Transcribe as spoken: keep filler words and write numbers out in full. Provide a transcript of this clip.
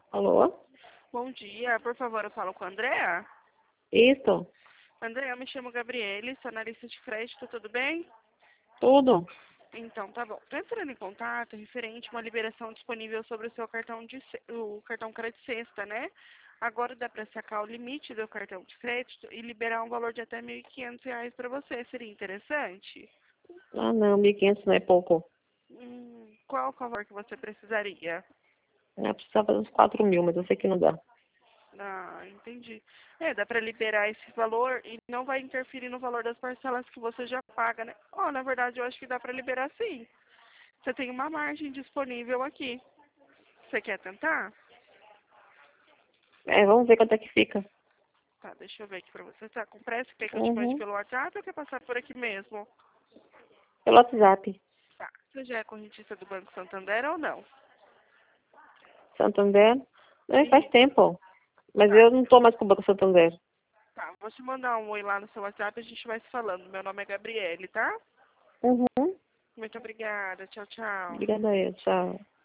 Alô? Bom dia, por favor, eu falo com a Andréa. Isso? Andréa, eu me chamo Gabriele, sou analista de crédito, tudo bem? Tudo? Então, tá bom. Estou entrando em contato referente a uma liberação disponível sobre o seu cartão de ce- o cartão crédito sexta, né? Agora dá para sacar o limite do cartão de crédito e liberar um valor de até mil e quinhentos reais para você. Seria interessante? Ah, não, mil e quinhentos não é pouco. Hum, qual o valor que você precisaria? Eu precisava uns quatro mil, mas eu sei que não dá. Ah, entendi. É, dá para liberar esse valor e não vai interferir no valor das parcelas que você já paga, né? Oh, na verdade, eu acho que dá para liberar sim. Você tem uma margem disponível aqui. Você quer tentar? É, vamos ver quanto é que fica. Tá, deixa eu ver aqui pra você. Tá com pressa? Quer que eu te mande Uhum. pelo WhatsApp ou quer passar por aqui mesmo? Pelo WhatsApp. Tá. Você já é correntista do Banco Santander ou não? Santander? É, faz Isso. tempo. Mas Tá. eu não tô mais com o Banco Santander. Tá. Vou te mandar um oi lá no seu WhatsApp e a gente vai se falando. Meu nome é Gabriele, tá? Uhum. Muito obrigada. Tchau, tchau. Obrigada aí, tchau.